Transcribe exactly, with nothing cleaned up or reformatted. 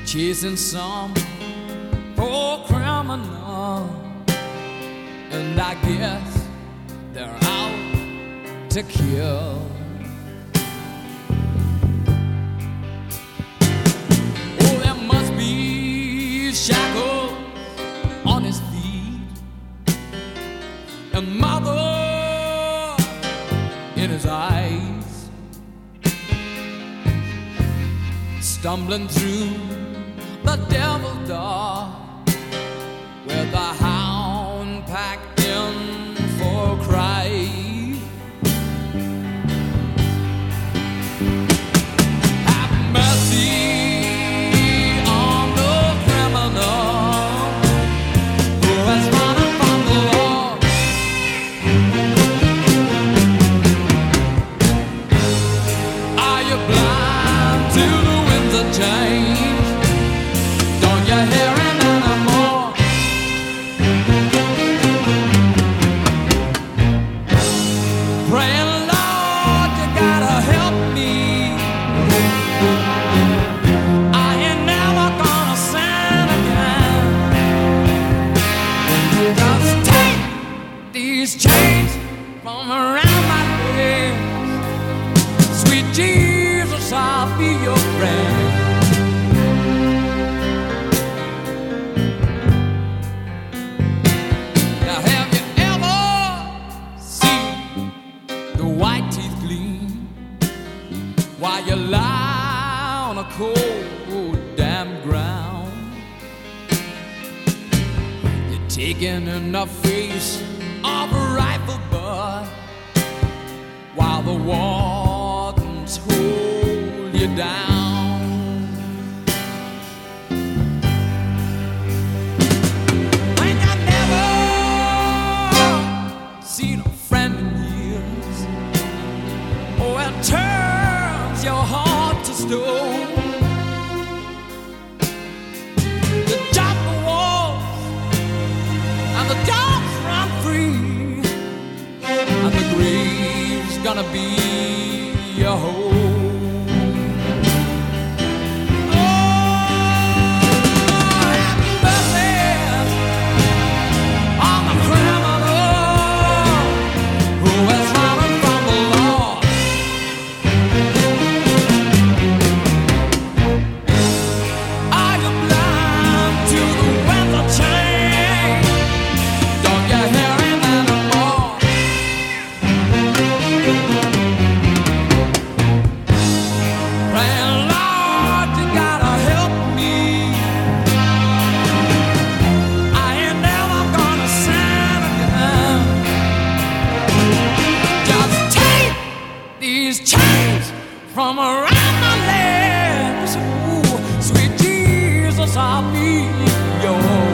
chasing some poor criminal, and I guess they're out to kill. Oh, there must be shackles on his feet and mother in his eyes, stumbling through the devil's door with a hound packed in for cry. Have mercy on the criminal who has run from the law. Are you blind to the winds of change? Don't you hear him anymore? Praying, Lord, you gotta help me. I ain't never gonna sin again. Just take these chains from around my legs. Sweet Jesus, I'll be your friend. Now, have you ever seen the white teeth gleam while you lie on a cold, damn ground? You're taking in the face of a rifle butt while the wardens hold you down. When you never seen a friend in years, oh, it turns your heart to stone. You jump the walls and the dogs run free, and the grave's gonna be your home. These chains from around my legs, ooh, sweet Jesus, I'll be yours.